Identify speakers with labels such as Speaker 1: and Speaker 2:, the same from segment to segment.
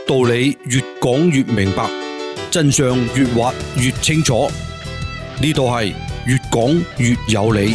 Speaker 1: 道理越講越明白，真相越挖越清楚。呢度係越講越有理。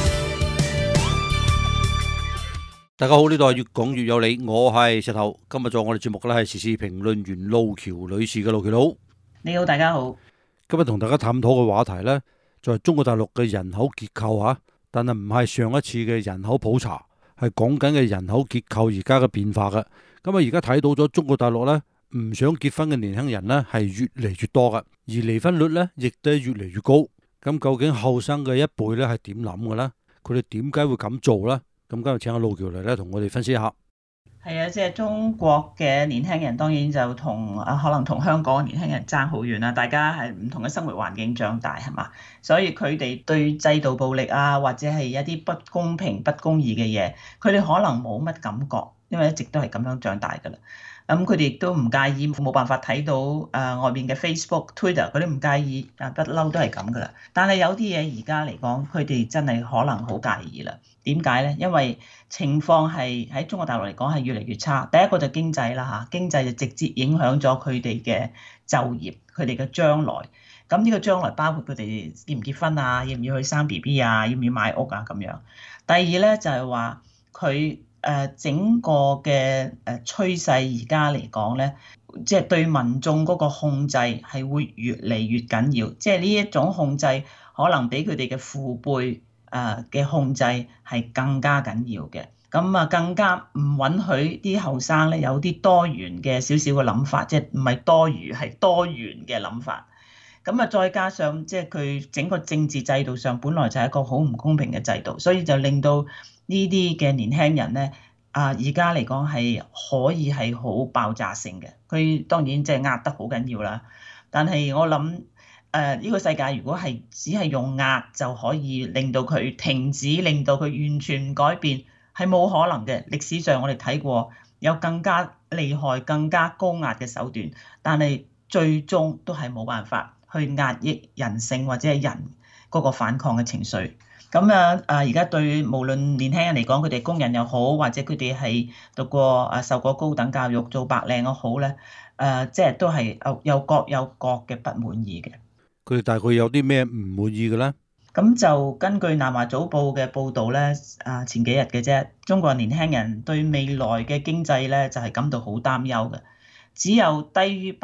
Speaker 1: 大家好，呢度係越講越有理，我係石頭。今日做我哋節目嘅咧係時事評論員路橋女士嘅。路橋佬，
Speaker 2: 你好，大家好。
Speaker 1: 今日同大家探討嘅話題呢，就係中國大陸嘅人口結構吓，但係唔係上一次嘅人口普查，係講緊嘅人口結構而家嘅變化嘅。咁啊，而家睇到咗中國大陸呢，唔想結婚嘅年輕人呢係越嚟越多嘅，而離婚率呢亦都係越嚟越高。咁究竟後生嘅一輩呢係點諗嘅呢？佢哋點解會咁做呢？咁今日請阿路橋嚟咧，同我哋分析一下。
Speaker 2: 係啊，即係中國嘅年輕人，當然就可能同香港嘅年輕人爭好遠啦。大家係唔同嘅生活環境長大，係嘛？所以佢哋對制度暴力啊，或者係一啲不公平、不公義嘅嘢，佢哋可能冇乜感覺，因為一直都係咁樣長大㗎啦。咁佢哋亦都唔介意，冇辦法睇到外面嘅 Facebook、Twitter，佢哋唔介意，不嬲都係咁㗎啦。但係有啲嘢而家嚟講，佢哋真係可能好介意啦。點解咧？因為情況係喺中國大陸嚟講係越嚟越差。第一個就經濟啦嚇，經濟就直接影響咗佢哋嘅就業，佢哋嘅將來。咁呢個將來包括佢哋結唔結婚啊，要唔要去生 BB 啊，要唔要買屋啊咁樣。第二咧就係話佢整個嘅趨勢而家嚟講咧，即係對民眾嗰個控制係會越嚟越緊要。即係呢一種控制可能比佢哋嘅父輩嘅控制係更加緊要嘅。咁啊，更加唔允許啲後生咧有啲多元嘅少少嘅諗法，即係唔係多餘係多元嘅諗法。咁啊，再加上即係佢整個政治制度上本來就係一個好唔公平嘅制度，所以就令到呢啲嘅年輕人咧而家嚟講係可以係好爆炸性嘅。佢當然即係壓得好緊要啦，但係我諗呢個世界如果係只係用壓就可以令到佢停止，令到佢完全唔改變，係冇可能嘅。歷史上我哋睇過有更加厲害、更加高壓嘅手段，但係最終都係冇辦法去壓抑人性或者係人嗰個反抗嘅情緒。咁而家對無論年輕人嚟講，佢哋工人又好，或者佢哋係讀過受過高等教育做白領又好咧，即係都係有各有各嘅不滿意嘅。
Speaker 1: 佢哋大概有啲咩唔滿意嘅咧？
Speaker 2: 咁就根據南華早報嘅報導咧，前幾日嘅啫，中國年輕人對未來嘅經濟咧就係感到好擔憂嘅，只有低於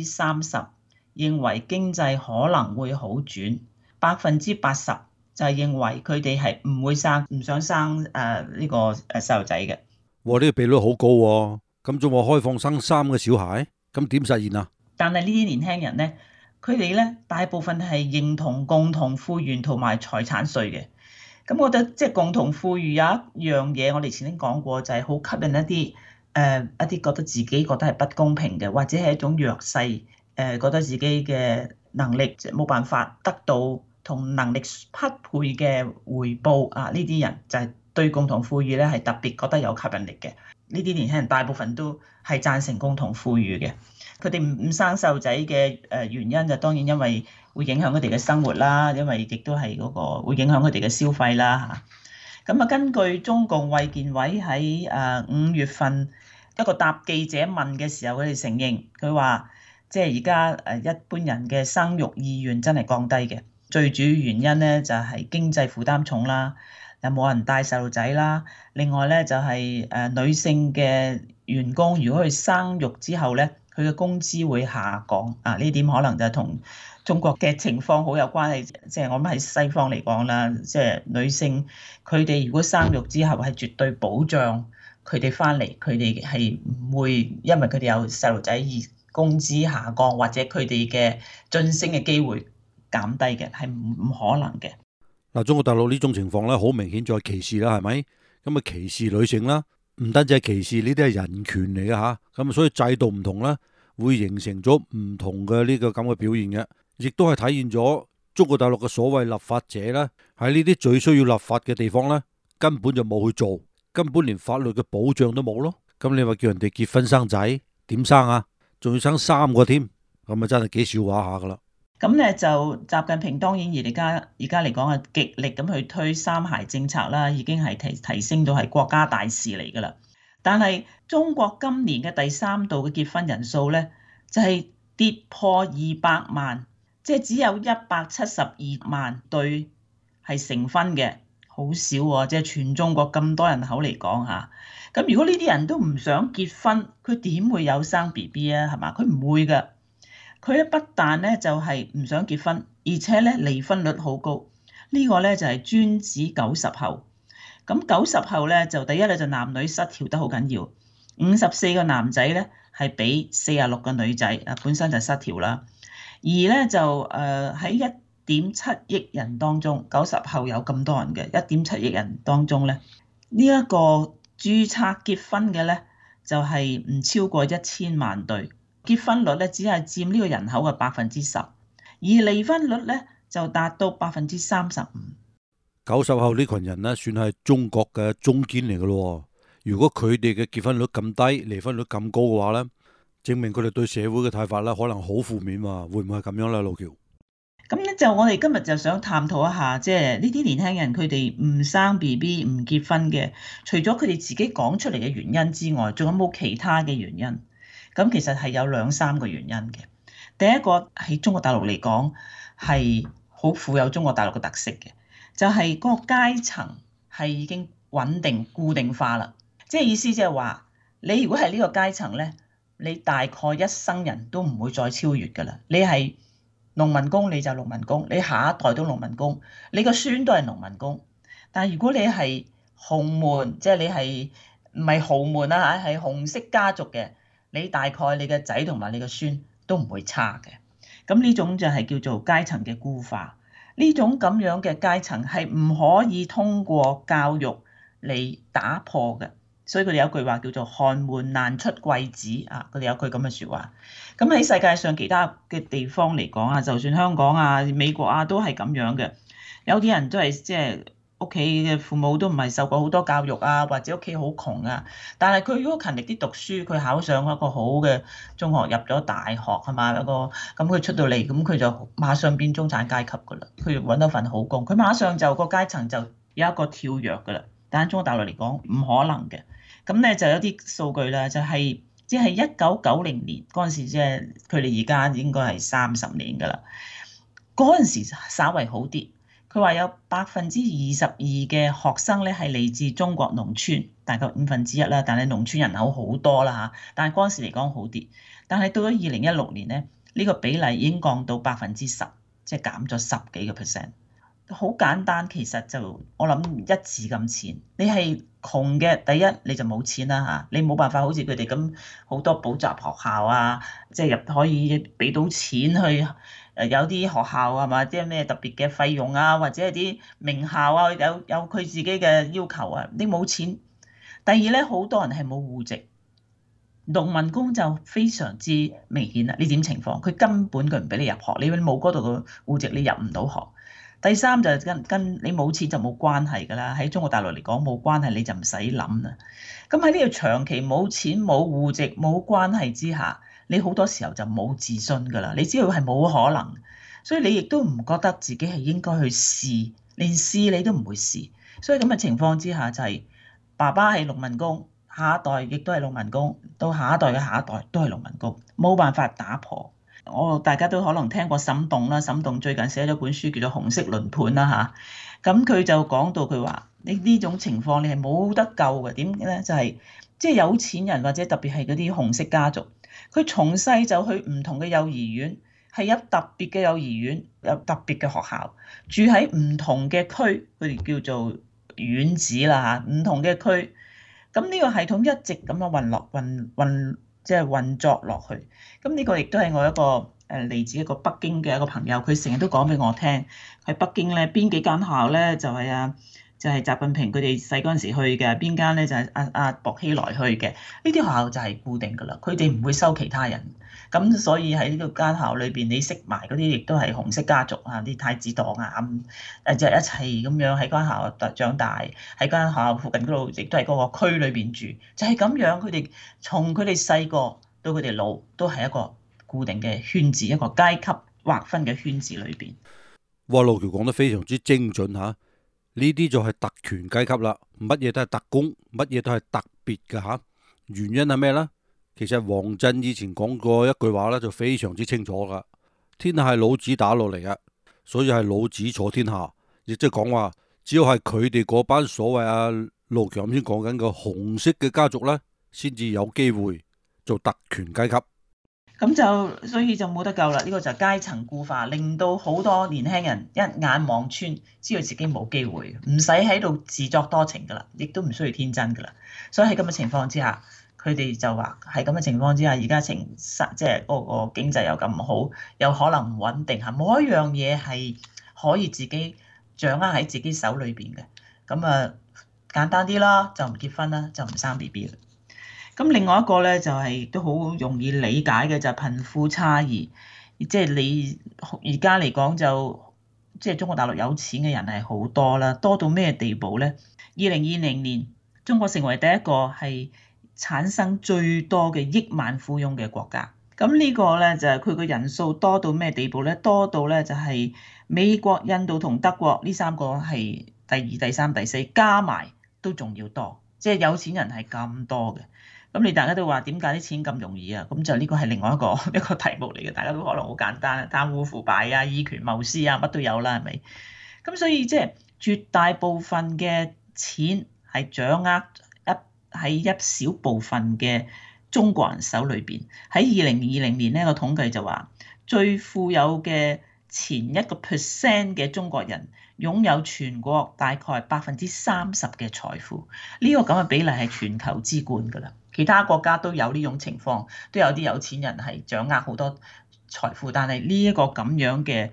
Speaker 2: 30%認為經濟可能會好轉，80%就係認為佢哋係唔想生呢個細路仔嘅。
Speaker 1: 哇！呢個比率好高喎，咁仲話開放生3個小孩，咁點實現啊？
Speaker 2: 但係呢啲年輕人咧，佢哋咧大部分係認同共同富裕同埋財產稅嘅。咁我覺得即係共同富裕有一樣嘢，我哋前先講過，就係好吸引一啲覺得自己覺得係不公平嘅，或者係一種弱勢，覺得自己嘅能力冇辦法得到同能力匹配嘅回報啊！呢啲人就係對共同富裕咧係特別覺得有吸引力嘅。呢啲年輕人大部分都係贊成共同富裕嘅。佢哋唔生細路仔嘅原因就當然因為會影響佢哋嘅生活啦，因為亦都係嗰個會影響佢哋嘅消費啦嚇。咁根據中共衛健委喺5月份一個答記者問嘅時候，佢哋承認佢話即係而家一般人嘅生育意願真係降低嘅。最主要原因咧就係經濟負擔重啦，又冇人帶細路仔啦。另外咧就係女性嘅員工，如果佢生育之後咧，佢嘅工資會下降啊。呢點可能就同中國嘅情況好有關係。即係我諗喺西方嚟講啦，即係女性佢哋如果生育之後係絕對保障佢哋翻嚟，佢哋係唔會因為佢哋有細路仔而工資下降，或者佢哋嘅晉升嘅機會減低嘅，係唔可能嘅。
Speaker 1: 嗱，中國大陸呢種情況咧，好明顯就係歧視啦，係咪？咁啊歧視女性啦，唔單止係歧視，呢啲係人權嚟嘅吓。咁所以制度唔同咧，會形成咗唔同嘅呢個咁嘅表現嘅，亦都係體現咗中國大陸嘅所謂立法者咧，喺呢啲最需要立法嘅地方咧，根本就冇去做，根本連法律嘅保障都冇咯。咁你話叫人哋結婚生仔，點生啊？仲要生3個添，咁啊真係幾笑話下噶啦。
Speaker 2: 咁咧就習近平當然而家嚟講係極力咁去推3孩政策啦，已經係提升到係國家大事嚟噶啦。 但係中國今年嘅第3度嘅結婚人數咧，就係跌破200萬，即係只有172萬對係成婚嘅，好少喎。即係全中國咁多人口嚟講嚇，咁如果呢啲人都唔想結婚，佢點會有生 BB 啊？係嘛？佢唔會㗎。佢咧不但咧就係唔想結婚，而且咧離婚率好高。呢個咧就係專指90後。咁90後咧就第一咧就男女失調得好緊要，54個男仔咧係比46個女仔本身就失調啦。而咧就喺1.7億人當中，90後有咁多人嘅1.7億人當中咧，呢一個註冊結婚嘅咧就係唔超過1000萬對，結婚率咧只係佔呢個人口嘅10%，而離婚率咧就達到35%。
Speaker 1: 90後呢群人呢，算係中國嘅中堅嚟嘅咯。如果佢哋嘅結婚率咁低，離婚率咁高嘅話呢，證明佢哋對社會嘅睇法咧可能好負面喎。會唔會係咁樣咧，老喬？
Speaker 2: 咁咧就我哋今日就想探討一下，即係呢啲年輕人佢哋唔生 BB 唔結婚嘅，除咗佢哋自己講出嚟嘅原因之外，仲有冇其他嘅原因？咁其實係有2-3個原因嘅。第一個喺中國大陸嚟講係好富有中國大陸嘅特色嘅。就係嗰個階層係已經穩定固定化啦，即係意思即係話，你如果係呢個階層咧，你大概一生人都唔會再超越㗎啦。你係農民工你就農民工，你下一代都農民工，你個孫都係農民工。但係如果你係洪門，即係你係唔係豪門啊嚇，係紅色家族嘅，你大概你嘅仔同埋你嘅孫都唔會差嘅。咁呢種就係叫做階層嘅固化。呢種咁樣嘅階層係唔可以通過教育嚟打破嘅，所以佢哋有句話叫做寒門難出貴子啊，佢哋有句咁嘅説話。咁喺世界上其他嘅地方嚟講啊，就算香港啊、美國啊都係咁樣嘅。有啲人都係即係屋企嘅父母都唔係受過好多教育啊，或者屋企好窮啊，但係佢如果勤力啲讀書，佢考上一個好嘅中學，入咗大學係嘛，有個咁佢出到嚟，咁佢就馬上變中產階級㗎啦。佢揾到份好工，佢馬上就個階層就有一個跳躍㗎啦。但係中國大陸嚟講唔可能嘅。咁咧就有啲數據啦，就係即係1990年嗰陣時，即係佢哋而家應該係30年㗎啦。嗰陣時稍為好啲。佢話有22%嘅學生咧係嚟自中國農村，大概1/5啦。但係農村人口好多啦嚇，但係嗰陣時嚟講好啲。但係到咗2016年咧，呢個比例已經降到10%，即係減咗10幾個 percent。好簡單，其實就我諗一字咁淺。你係窮嘅，第一你就冇錢啦嚇，你冇辦法好似佢哋咁好多補習學校啊，即係入可以俾到錢去。有啲學校係嘛，即係咩特別嘅費用啊，或者係啲名校啊，有佢自己嘅要求啊，你冇錢。第二咧，好多人係冇戶籍，農民工就非常之明顯啦。呢點情況，佢根本佢唔俾你入學，你冇嗰度嘅戶籍，你入唔到學。第三就係跟你冇錢就冇關係㗎啦。喺中國大陸嚟講冇關係你就唔使諗啦。咁喺呢個長期冇錢冇戶籍冇關係之下，你好多時候就冇自信㗎啦。你知道係冇可能，所以你亦都唔覺得自己係應該去試，連試你都唔會試。所以咁嘅情況之下就係爸爸係農民工，下一代亦都係農民工，到下一代嘅下一代都係農民工，冇辦法打破。大家都可能聽過沈棟啦，沈棟最近寫咗本書叫做《紅色輪盤》啦嚇，咁佢就講到佢話呢種情況你係冇得救嘅。點咧？就係即係有錢人或者特別係嗰啲紅色家族，佢從細就去唔同嘅幼兒園，係有特別嘅幼兒園，有特別嘅學校，住喺唔同嘅區，佢哋叫做院子啦嚇，唔同嘅區。咁呢個系統一直咁樣運作落去。咁呢個亦都係我一個嚟自一個北京嘅一個朋友，佢成日都講俾我聽，喺北京咧邊幾間學校咧就係習近平佢哋細嗰陣時去嘅，邊間咧就係阿薄熙來去嘅。呢啲學校就係固定㗎啦，佢哋唔會收其他人。咁所以喺呢個間校裏邊，你識埋嗰啲亦都係紅色家族啊，啲太子黨啊就一齊咁樣喺間校長大，喺間學校附近嗰度亦都係嗰個區裏邊住，就係咁樣。佢哋從佢哋細個到佢哋老，都係一個固定嘅圈子，一個階級劃分嘅圈子裏邊。
Speaker 1: 哇，老喬講得非常之精準嚇，呢啲就係特權階級啦，乜嘢都係特工，乜嘢都係特別㗎嚇。 原因係咩呢？其實王震以前講過一句話咧，就非常之清楚噶。天下係老子打落嚟嘅，所以係老子坐天下，亦即係講話，只要係佢哋嗰班所謂盧強先講緊嘅紅色嘅家族呢，先至有機會做特權階級。
Speaker 2: 咁就所以就冇得救啦。呢個就階層固化，令到好多年輕人一眼望穿，知道自己冇機會，唔使喺度自作多情噶啦，亦都唔需要天真噶啦。所以喺咁嘅情況之下，佢哋就話喺咁嘅情況之下，而家即係嗰個經濟又咁好，有可能唔穩定嚇，冇一樣嘢係可以自己掌握喺自己手裏邊嘅。咁啊，簡單啲啦，就唔結婚啦，就唔生 BB 啦。咁另外一個咧就係都好容易理解嘅，就係貧富差異。即係你而家嚟講就即係中國大陸有錢嘅人係好多啦，多到咩地步咧？2020年中國成為第一個係產生最多嘅億萬富翁嘅國家。咁呢個咧就係佢個人數多到咩地步咧？多到咧就係美國、印度同德國呢三個係第二、第三、第四，加埋都仲要多。即係有錢人係咁多嘅。咁你大家都話點解啲錢咁容易啊？咁就呢個係另外一個題目嚟嘅，大家都可能好簡單，貪污腐敗啊、以權謀私啊，乜都有啦，係咪？咁所以即係絕大部分嘅錢係掌握喺一小部分嘅中國人手裏邊。喺2020年呢個統計就話，最富有嘅前1% 嘅中國人擁有全國大概30%嘅財富，呢個咁嘅比例係全球之冠㗎啦。其他國家都有呢種情況，都有啲有錢人係掌握好多財富，但係呢一個咁樣嘅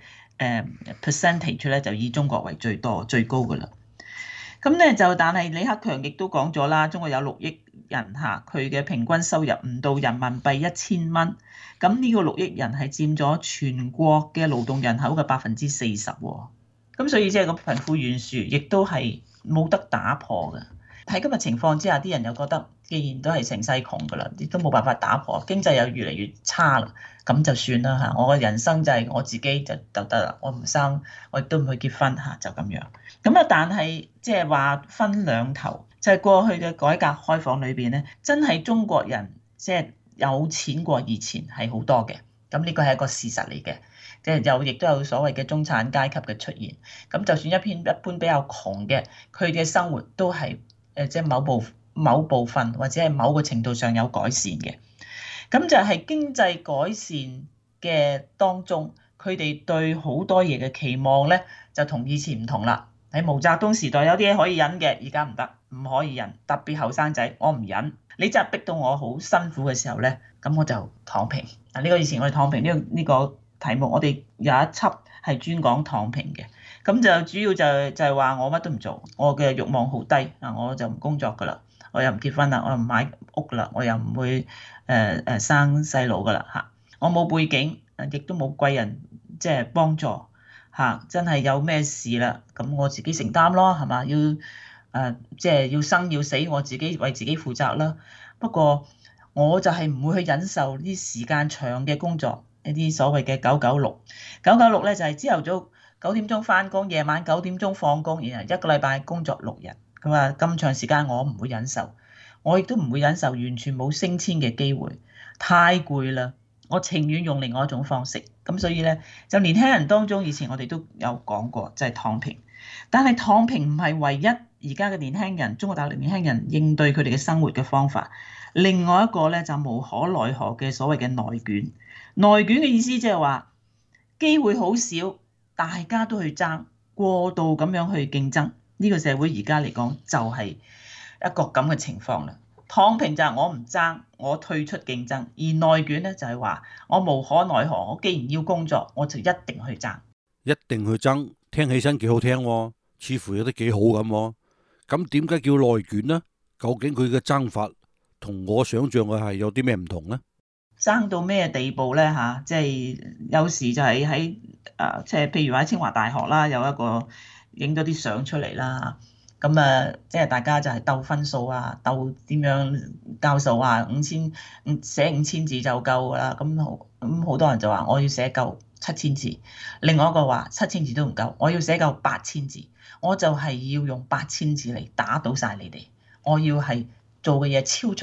Speaker 2: percentage 咧，就以中國為最多最高㗎啦。咁咧但係李克強亦都講咗啦，中國有6億人嚇，佢嘅平均收入唔到人民幣1000蚊，咁呢個6億人係佔咗全國嘅勞動人口嘅40%喎。咁所以即係個貧富懸殊亦都係冇得打破嘅。喺今日情況之下，啲人又覺得，既然都係成世窮㗎啦，亦都冇辦法打破，經濟又越嚟越差啦，咁就算啦嚇。我嘅人生就係我自己就得啦，我唔生，我亦都唔去結婚嚇，就咁樣。咁啊，但係即係話分兩頭，就係過去嘅改革開放裏邊咧，真係中國人即係有錢過以前係好多嘅。咁呢個係一個事實嚟嘅，即係亦都有所謂嘅中產階級嘅出現。咁就算一般比較窮嘅，佢嘅生活都係即係某部分或者係某個程度上有改善嘅。咁就係經濟改善嘅當中，佢哋對好多嘢嘅期望咧，就同以前唔同啦。喺毛澤東時代有啲嘢可以忍嘅，而家唔得，唔可以忍。特別後生仔，我唔忍。你真係逼到我好辛苦嘅時候咧，咁我就躺平。嗱，呢個以前我哋躺平呢個題目，我哋有一輯係專講躺平嘅。咁就主要就係話我乜都唔做，我嘅慾望好低啊，我就唔工作噶啦，我又唔結婚啦，我又唔買屋噶啦，我又唔會生細路噶啦嚇，我冇背景，亦都冇貴人即係幫助嚇，真係有咩事啦，咁我自己承擔咯，係嘛？要即係要生要死，我自己為自己負責啦。不過我就係唔會去忍受啲時間長嘅工作，一啲所謂嘅996。996咧就係朝頭早9點鐘返工，夜晚9點鐘放工，然後一個禮拜工作6日。佢話咁長時間我唔會忍受，我亦都唔會忍受完全冇升遷嘅機會，太攰啦。我情願用另外一種方式。咁所以咧，就年輕人當中，以前我哋都有講過，就係躺平。但係躺平唔係唯一而家嘅年輕人，中國大陸年輕人應對佢哋嘅生活嘅方法。另外一個咧就無可奈何嘅所謂嘅內卷。內卷嘅意思即係話機會好少，大家都去爭，過度咁樣去競爭。呢個社會而家嚟講就係一個咁嘅情況啦。躺平就係我唔爭，我退出競爭；而內卷咧就係話我無可奈何，我既然要工作，我就一定去爭。
Speaker 1: 一定去爭，聽起身幾好聽喎，似乎有得幾好咁喎。咁點解叫內卷呢？究竟佢嘅爭法同我想象嘅係有啲咩唔同呢？
Speaker 2: 爭到咩地步咧嚇？即係有時就係喺即係譬如話喺清華大學啦，有一個影咗啲相出嚟啦。咁即係大家就係鬥分數啊，鬥點樣教授啊寫5000字就夠㗎啦。咁好多人就話我要寫夠7000字，另外一個話7000字都唔夠，我要寫夠8000字，我就係要用8000字嚟打倒晒你哋。我要係做嘅嘢超出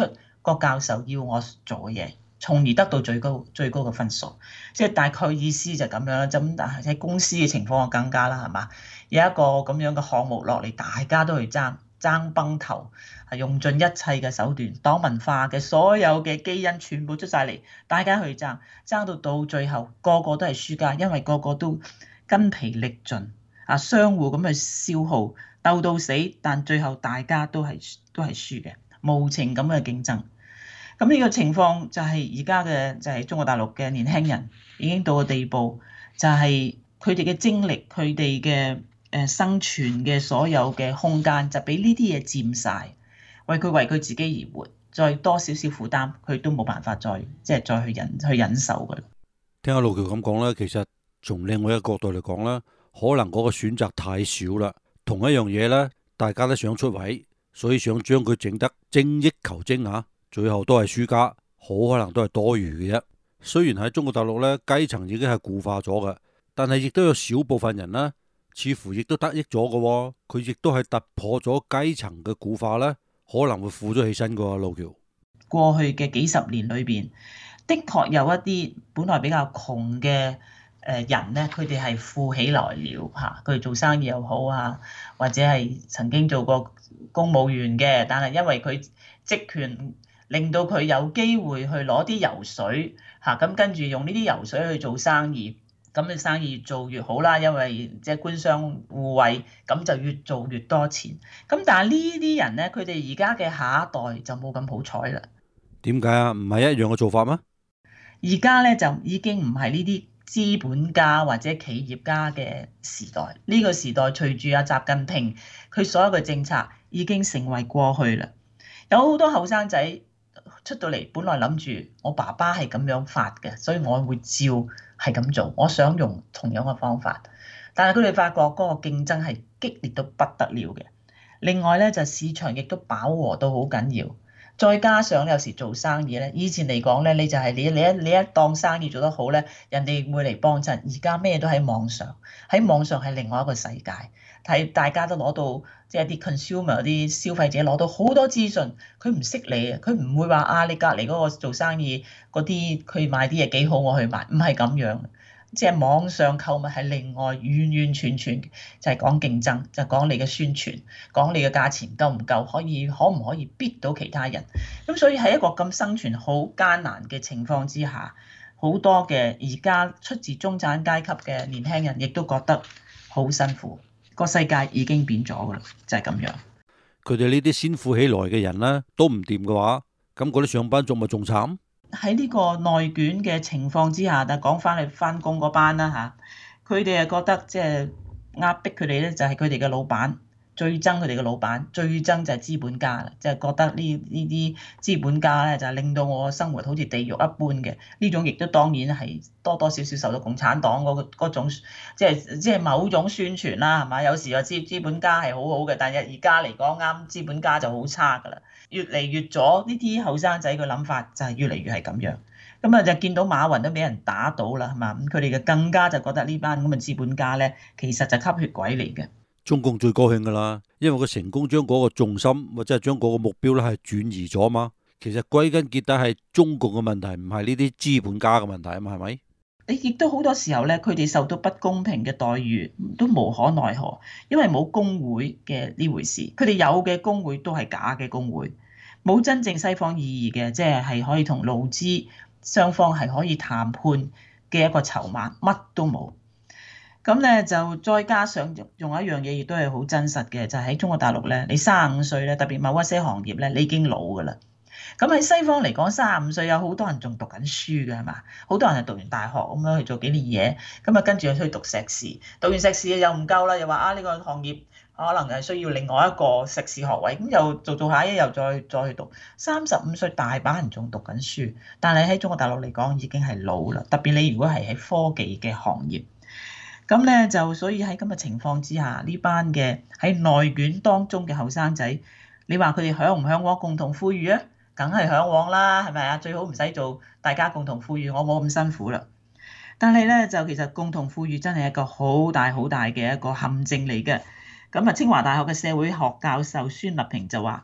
Speaker 2: 個教授要我做嘅嘢，從而得到最高嘅分數。即係大概意思就咁樣啦。咁但係喺公司嘅情況就更加啦，係嘛？有一個咁樣嘅項目落嚟，大家都去爭崩頭，係用盡一切嘅手段，黨文化嘅所有嘅基因全部出晒嚟，大家去爭到最後，個個都係輸家，因為個個都筋疲力盡啊，相互咁去消耗，鬥到死，但最後大家都係輸嘅，無情咁嘅競爭。咁呢個情況就係而家嘅就係中國大陸嘅年輕人已經到個地步，就係佢哋嘅精力、佢哋嘅生存嘅所有嘅空間就俾呢啲嘢佔晒，為佢自己而活，再多少少負擔佢都冇辦法再去忍受嘅。
Speaker 1: 聽阿路橋咁講咧，其實從另外一個角度嚟講咧，可能嗰個選擇太少啦。同一樣嘢咧，大家都想出位，所以想將佢整得精益求精啊，最後都係輸家，好可能都係多餘嘅啫。雖然喺中國大陸咧，階層已經係固化咗嘅，但係亦都有少部分人啦，似乎亦都得益咗嘅。佢亦都係突破咗階層嘅固化咧，可能會富咗起身嘅。路橋
Speaker 2: 過去嘅幾十年裏邊，的確有一啲本來比較窮嘅人咧，佢哋係富起來了嚇。佢哋做生意又好啊，或者係曾經做過公務員嘅，但係因為佢職權令到佢有機會去攞啲油水嚇，咁跟住用呢啲油水去做生意，咁你生意越做越好啦，因為即係官商互惠，咁就越做越多錢。咁但係呢啲人咧，佢哋而家嘅下一代就冇咁好彩啦。
Speaker 1: 點解啊？唔係一樣嘅做法咩？
Speaker 2: 而家咧就已經唔係呢啲資本家或者企業家嘅時代，呢個時代隨住阿習近平佢所有嘅政策已經成為過去啦。有好多後生仔出到嚟，本來諗住我爸爸係咁樣發嘅，所以我會照係咁做，我想用同樣嘅方法。但係佢哋發覺嗰個競爭係激烈到不得了嘅。另外咧就市場亦都飽和到好緊要。再加上有時做生意咧，以前嚟講咧，你就係你一當生意做得好咧，人哋會嚟幫襯。而家咩都喺網上，喺網上係另外一個世界，睇大家都攞到即係啲 consumer 啲消費者攞到好多資訊，佢唔識你啊，佢唔會話啊你隔離嗰個做生意嗰啲佢賣啲嘢幾好，我去買，唔係咁樣。即係網上購物係另外完完全全就係講競爭，就講你嘅宣傳，講你嘅價錢夠唔夠，可唔可以逼到其他人。咁所以喺一個咁生存好艱難嘅情況之下，好多嘅而家出自中產階級嘅年輕人亦都覺得好辛苦。個世界已經變咗㗎啦，就係咁樣。
Speaker 1: 佢哋呢啲先富起來嘅人咧，都唔掂嘅話，咁嗰啲上班族咪仲慘？
Speaker 2: 喺呢個內卷嘅情況之下，但係講翻去翻工嗰班啦嚇，佢哋係覺得即係壓迫佢哋咧，就係佢哋嘅老闆最憎佢哋嘅老闆，最憎就係資本家啦，即係覺得呢啲資本家咧就係令到我生活好似地獄一般嘅。呢種亦都當然係多多少少受到共產黨嗰種即係某種宣傳啦，係嘛？有時話資本家係好好嘅，但係而家嚟講啱資本家就好差㗎啦。越嚟越咗呢啲後生仔嘅諗法就係越嚟越係咁樣，咁啊就見到馬雲都俾人打倒啦，係嘛？咁佢哋嘅更加就覺得呢班咁嘅資本家咧，其實就吸血鬼嚟嘅。
Speaker 1: 中共最高興噶啦，因為佢成功將嗰個重心或者係將嗰個目標咧係轉移咗嘛。其實歸根結底係中共嘅問題，唔係呢啲資本家嘅問題啊嘛，係咪？
Speaker 2: 你亦都好多時候咧，佢哋受到不公平嘅待遇都無可奈何，因為冇工會嘅呢回事，佢哋有嘅工會都係假嘅工會。冇真正西方意義嘅，即係可以同勞資雙方係可以談判嘅一個籌碼，乜都冇。咁咧就再加上仲有一樣嘢，亦都係好真實嘅，就係喺中國大陸咧，你35歲咧，特別某一些行業咧，你已經老㗎啦。咁喺西方嚟講，35歲有好多人仲讀緊書嘅係嘛？好多人係讀完大學咁樣去做幾年嘢，咁啊跟住去讀碩士，讀完碩士又唔夠啦，又話啊呢個行業可能係需要另外一個碩士學位，咁又做下又再去讀。35歲大把人仲讀緊書，但係喺中國大陸嚟講已經係老啦，特別你如果係喺科技嘅行業。咁咧就所以喺咁嘅情況之下，呢班嘅喺內卷當中嘅後生仔，你話佢哋嚮唔嚮往共同富裕啊？梗係嚮往啦，係咪啊？最好唔使做大家共同富裕，我冇咁辛苦啦。但係咧就其實共同富裕真係一個好大好大嘅一個陷阱嚟嘅。咁啊，清華大學嘅社會學教授孫立平就話：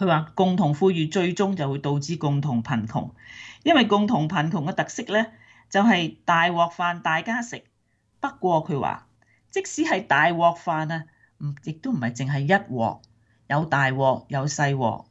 Speaker 2: 佢話共同富裕最終就會導致共同貧窮，因為共同貧窮嘅特色咧就係大鑊飯大家食。不過佢話，即使係大鑊飯啊，亦都唔係淨係一鑊，有大鑊有細鑊，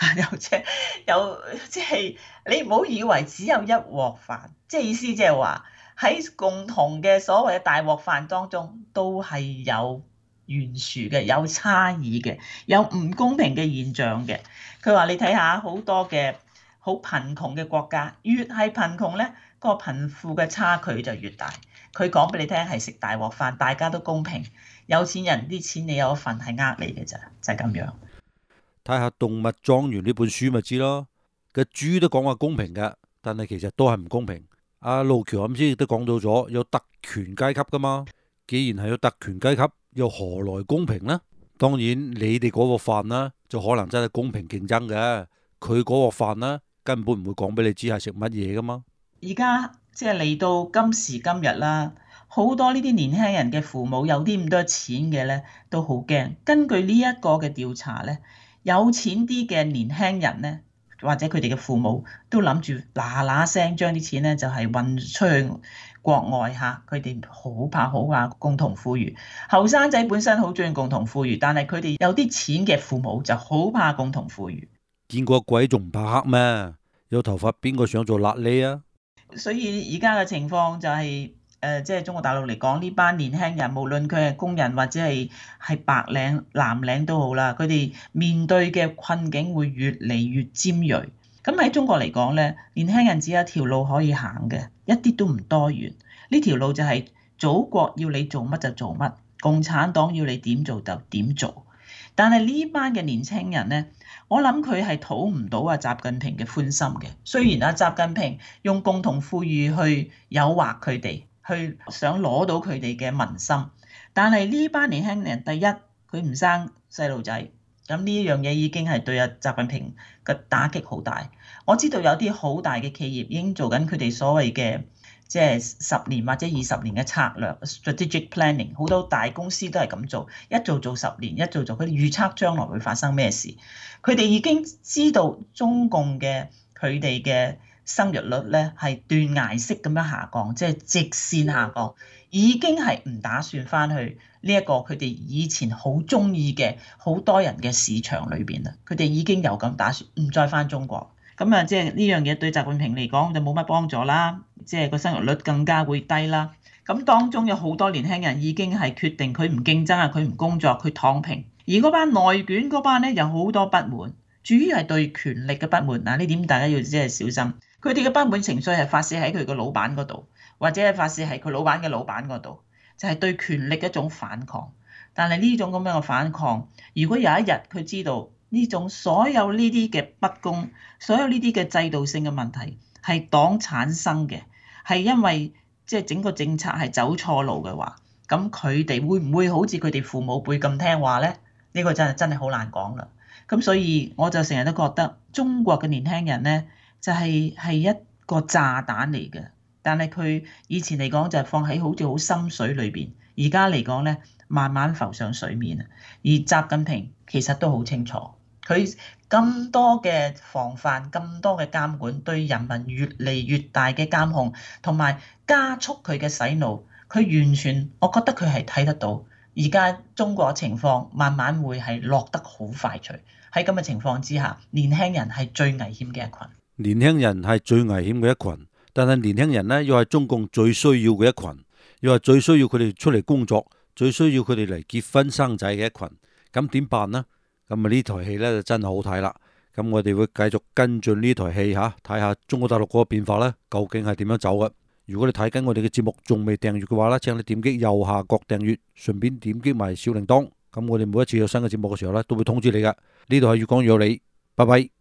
Speaker 2: 即係你唔好以為只有一鑊飯，即係意思即係話喺共同嘅所謂嘅大鑊飯當中都係有懸殊嘅，有差異嘅，有唔公平嘅現象嘅。佢話你睇下好多嘅好貧窮嘅國家，越係貧窮咧，個貧富嘅差距就越大。佢講俾你聽係食大鑊飯，大家都公平。有錢人啲錢你有一份係呃你嘅咋，就係咁樣。
Speaker 1: 睇下《動物莊園》呢本書咪知咯，個豬都講話公平嘅，但係其實都係唔公平。阿路橋啱先亦都講到咗有特權階級噶嘛，既然係有特權階級，又何來公平呢？當然你哋嗰個飯呢，就可能真係公平競爭嘅，佢嗰個飯呢，根本唔會講俾你知係食乜嘢噶嘛。
Speaker 2: 而家即係嚟到今時今日啦，好多呢啲年輕人嘅父母有啲咁多錢嘅咧，都好驚。根據呢一個嘅調查咧，有錢啲嘅年輕人咧，或者佢哋嘅父母都諗住嗱嗱聲將啲錢咧就係運出去國外嚇，佢哋好怕共同富裕。後生仔本身好中意共同富裕，但係佢哋有啲錢嘅父母就好怕共同富裕。
Speaker 1: 見過鬼仲唔怕黑咩？有頭髮邊個想做瘌痢啊？
Speaker 2: 所以而家嘅情況就係即係中國大陸嚟講，呢班年輕人，無論佢係工人或者係白領、藍領都好啦，佢哋面對嘅困境會越嚟越尖鋭。咁喺中國嚟講咧，年輕人只有一條路可以行嘅，一啲都唔多元。呢條路就係祖國要你做乜就做乜，共產黨要你點做就點做。但係呢班嘅年輕人咧，我諗佢係討唔到習近平嘅歡心嘅。雖然習近平用共同富裕去誘惑佢哋，去想攞到佢哋嘅民心，但係呢班年輕人，第一佢唔生細路仔，咁呢樣嘢已經係對習近平嘅打擊好大。我知道有啲好大嘅企業已經做緊佢哋所謂嘅即係10年或者20年嘅策略 strategic planning， 好多大公司都係咁做，一做10年，一做佢哋預測將來會發生咩事。佢哋已經知道中共嘅佢哋嘅生育率咧係斷崖式咁樣下降，即係直線下降，已經係唔打算翻去呢一個佢哋以前好中意嘅好多人嘅市場裏邊啦。佢哋已經有咁打算，唔再翻中國。咁啊，即係呢樣嘢對習近平嚟講就冇乜幫助啦，即係個生育率更加會低啦。咁當中有好多年輕人已經係決定佢唔競爭啊，佢唔工作，佢躺平。而嗰班內卷嗰班咧有好多不滿，主要係對權力嘅不滿。嗱，呢點大家要即係小心。佢哋嘅不滿情緒係發泄喺佢個老闆嗰度，或者係發泄喺佢老闆嘅老闆嗰度，就係對權力一種反抗。但係呢種咁樣嘅反抗，如果有一日佢知道呢種所有呢啲嘅不公，所有呢啲嘅制度性嘅問題係黨產生嘅，係因為即係整個政策係走錯路嘅話，咁佢哋會唔會好似佢哋父母輩咁聽話咧？呢個真係好難講啦。咁所以我就成日都覺得中國嘅年輕人咧，就係一個炸彈嚟嘅。但係佢以前嚟講就係放喺好似好深水裏邊，而家嚟講咧慢慢浮上水面。而習近平其實都好清楚，佢咁多嘅防範、咁多嘅監管，對人民越嚟越大嘅監控，同埋加速佢嘅洗腦，佢完全我覺得佢係睇得到。而家中國情況慢慢會係落得好快脆。喺咁嘅情況之下，年輕人係最危險嘅一群。
Speaker 1: 年輕人係最危險嘅一群，但係年輕人呢，又係中共最需要嘅一群，又係最需要佢哋出嚟工作，最需要佢哋嚟結婚生仔嘅一群。咁點辦呢？咁啊呢台戲呢就真係好睇啦。咁我哋會繼續跟進呢台戲嚇，睇下中國大陸嗰個變化呢，究竟係點樣走嘅。如果你睇緊我哋嘅節目仲未訂閱嘅話呢，請你點擊右下角訂閱，順便點擊埋小鈴鐺。咁我哋每一次有新嘅節目嘅時候呢，都會通知你㗎。呢度係越講越有理，拜拜。